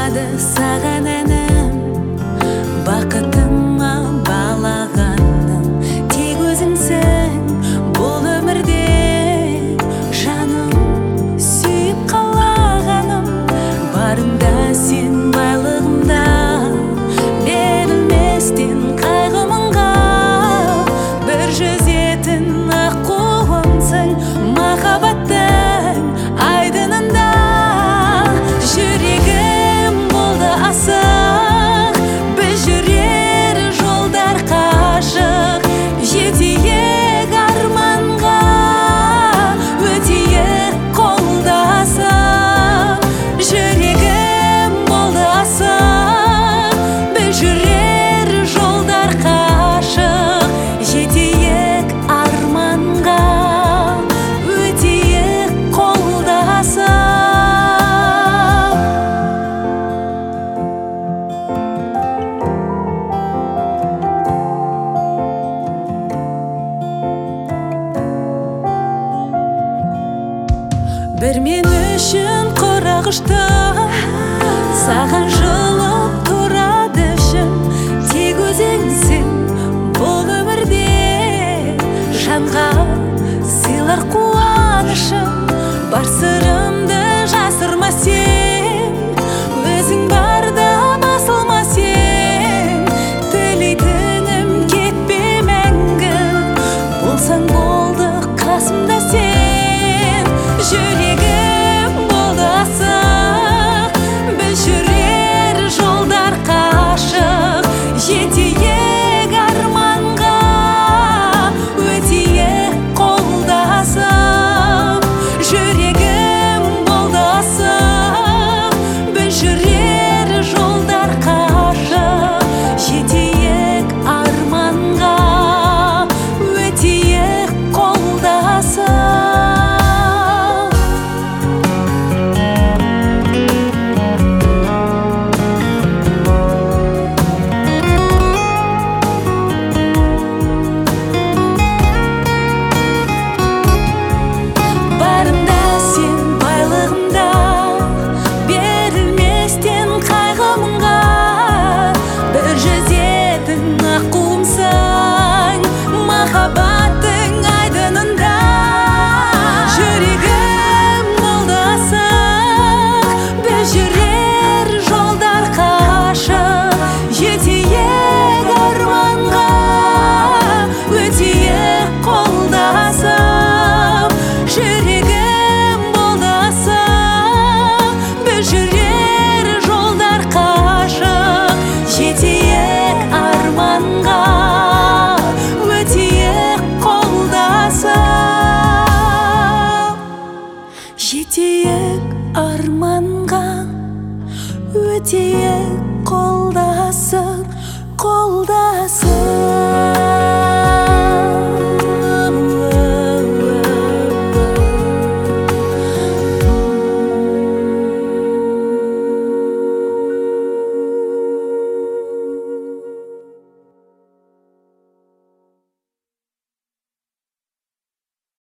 тұрады саған әнім, бақытыма балағаным тек өзіңсің бұл өмірде. Жаным сүйіп қалағаным, барымда сен байлығымда, берілместен қайғымынға бір жүзетін аққуымсың махаббаттың айдынында. Жүрегім болды асық, біз жүрер жолдар қашық, жетейік арманға, өтейік қолдасып. Жүрегім болды асық, біз жүрер жолдар қашық, жетейік арманға, өтейік қолдасып. Бір мен үшін құрағышты, саған жылып тұрады ішім, тек өзіңсің бұл өмірде. Жанға сыйлар қуанышым, бар сырымды жасырма сен, өзің барда басылма сен. Тілейтінім кетпе мәңгі, болсаң болды қасымда сен. Жүрегім болды асық, біз жүрер жолдар қашық, жетейік арманға, өтейік қолдасып. Жүрегім болды асық, біз жүрер жолдар қашық, жетейік арманға, өтейік қолдасып. Барымда сен байлығымда, берілместен қайғымынға, бір жүзетін аққуымсың махаббаттың айдынында. Жүрегім болды асық, біз жүрер жолдар қашық, жетейік арманға, өтейік қолдасып. Жүрегім болды асық, біз жүрер жолдар қашық, жетейік арманға, өтейік қолдасып. Жетейік арманға, өтейік қолдасып, қолдасып.